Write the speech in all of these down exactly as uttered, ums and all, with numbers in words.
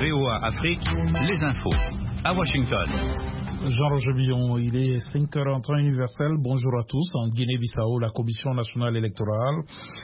V O A Afrique, les infos. À Washington. Jean-Roger Billon, il est cinq heures en temps universel. Bonjour à tous. En Guinée-Bissau, la Commission nationale électorale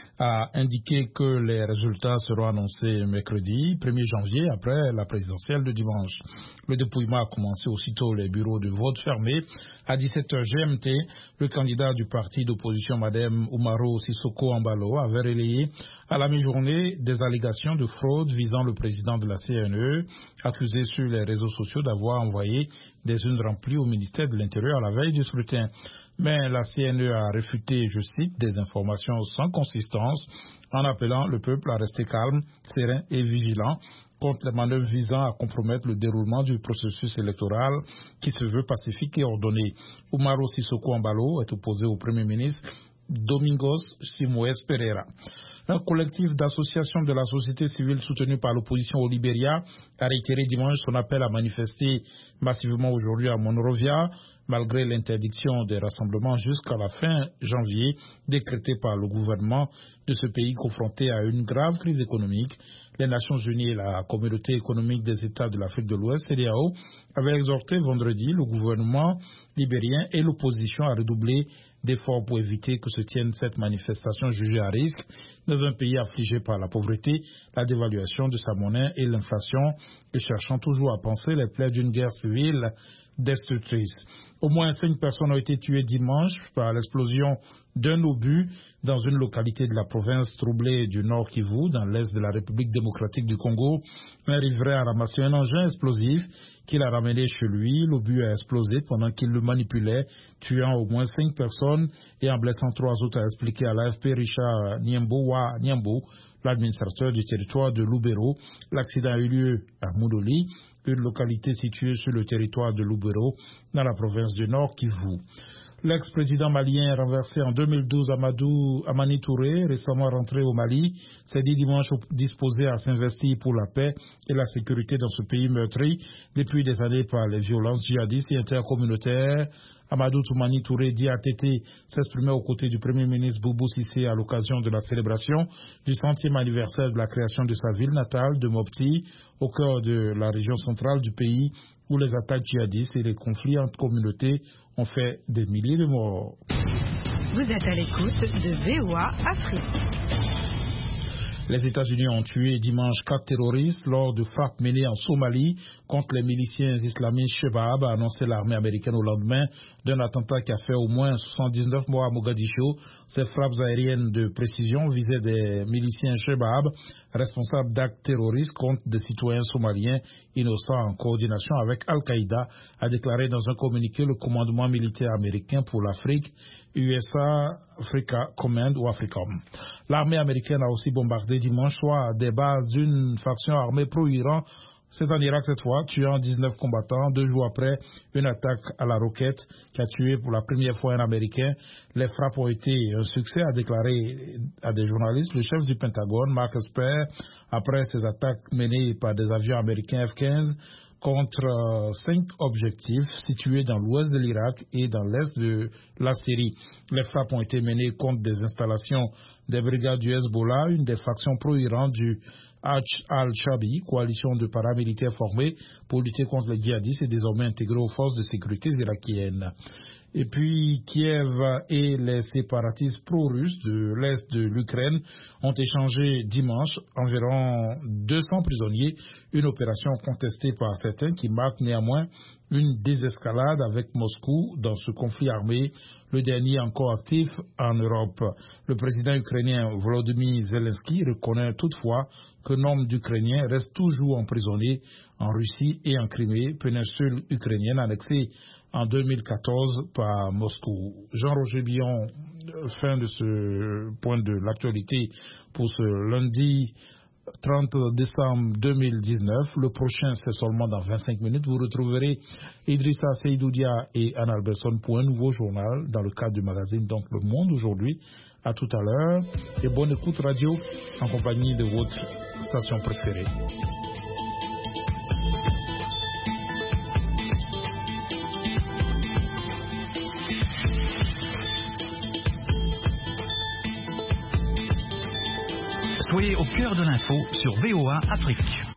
a indiqué que les résultats seront annoncés mercredi premier janvier après la présidentielle de dimanche. Le dépouillement a commencé aussitôt les bureaux de vote fermés. À dix-sept heures G M T, le candidat du parti d'opposition, Madame Umaro Sissoko Embalo, avait relayé à la mi-journée des allégations de fraude visant le président de la C N E, accusé sur les réseaux sociaux d'avoir envoyé des urnes remplies au ministère de l'Intérieur à la veille du scrutin. Mais la C N E a réfuté, je cite, des informations sans consistance en appelant le peuple à rester calme, serein et vigilant contre les manœuvres visant à compromettre le déroulement du processus électoral qui se veut pacifique et ordonné. Umaro Sissoko Embalo est opposé au Premier ministre Domingos Simoes Pereira. Un collectif d'associations de la société civile soutenu par l'opposition au Libéria a réitéré dimanche son appel à manifester massivement aujourd'hui à Monrovia, malgré l'interdiction des rassemblements jusqu'à la fin janvier décrétée par le gouvernement de ce pays confronté à une grave crise économique. Les Nations Unies et la Communauté économique des États de l'Afrique de l'Ouest, C E D A O, avaient exhorté vendredi le gouvernement libérien et l'opposition à redoubler d'efforts pour éviter que se tienne cette manifestation jugée à risque dans un pays affligé par la pauvreté, la dévaluation de sa monnaie et l'inflation, et cherchant toujours à penser les plaies d'une guerre civile destructrice. Au moins cinq personnes ont été tuées dimanche par l'explosion d'un obus dans une localité de la province troublée du Nord Kivu, dans l'est de la République démocratique du Congo. Un riverain a ramassé un engin explosif qu'il a ramené chez lui. L'obus a explosé pendant qu'il le manipulait, tuant au moins cinq personnes et en blessant trois autres, a expliqué à l'A F P Richard Niembo Wa Niembo, l'administrateur du territoire de Lubero. L'accident a eu lieu à Moudoli, une localité située sur le territoire de Lubero, dans la province du Nord Kivu. L'ex-président malien renversé en deux mille douze, Amadou Amani Touré, récemment rentré au Mali, s'est dit dimanche disposé à s'investir pour la paix et la sécurité dans ce pays meurtri depuis des années par les violences djihadistes et intercommunautaires. Amadou Toumani Touré, dit A T T, s'exprimait aux côtés du Premier ministre Boubou Cissé à l'occasion de la célébration du centième anniversaire de la création de sa ville natale de Mopti, au cœur de la région centrale du pays, où les attaques djihadistes et les conflits entre communautés ont fait des milliers de morts. Vous êtes à l'écoute de V O A Afrique. Les États-Unis ont tué dimanche quatre terroristes lors de frappes menées en Somalie contre les miliciens islamistes Shebab, a annoncé l'armée américaine au lendemain d'un attentat qui a fait au moins soixante-dix-neuf morts à Mogadiscio. Ces frappes aériennes de précision visaient des miliciens Shebab, responsables d'actes terroristes contre des citoyens somaliens innocents en coordination avec Al-Qaïda, a déclaré dans un communiqué le commandement militaire américain pour l'Afrique, U S A Africa Command ou AFRICOM. L'armée américaine a aussi bombardé dimanche soir des bases d'une faction armée pro-Iran, c'est en Irak cette fois, tuant dix-neuf combattants deux jours après une attaque à la roquette qui a tué pour la première fois un Américain. Les frappes ont été un succès, a déclaré à des journalistes le chef du Pentagone, Mark Esper, après ces attaques menées par des avions américains F quinze contre euh, cinq objectifs situés dans l'ouest de l'Irak et dans l'est de la Syrie. Les frappes ont été menées contre des installations des brigades du Hezbollah, une des factions pro-Iran du Hajj al-Shabi, coalition de paramilitaires formés pour lutter contre les djihadistes et désormais intégrés aux forces de sécurité irakiennes. Et puis Kiev et les séparatistes pro-russes de l'est de l'Ukraine ont échangé dimanche environ deux cents prisonniers, une opération contestée par certains qui marque néanmoins une désescalade avec Moscou dans ce conflit armé, le dernier encore actif en Europe. Le président ukrainien Volodymyr Zelensky reconnaît toutefois que nombre d'Ukrainiens restent toujours emprisonnés en Russie et en Crimée, péninsule ukrainienne annexée en deux mille quatorze par Moscou. Jean-Roger Billon, fin de ce point de l'actualité pour ce lundi trente décembre deux mille dix-neuf. Le prochain, c'est seulement dans vingt-cinq minutes. Vous retrouverez Idrissa Seydoudia et Anne Alberson pour un nouveau journal dans le cadre du magazine donc Le Monde aujourd'hui. À tout à l'heure et bonne écoute radio en compagnie de votre station préférée. Soyez au cœur de l'info sur V O A Afrique.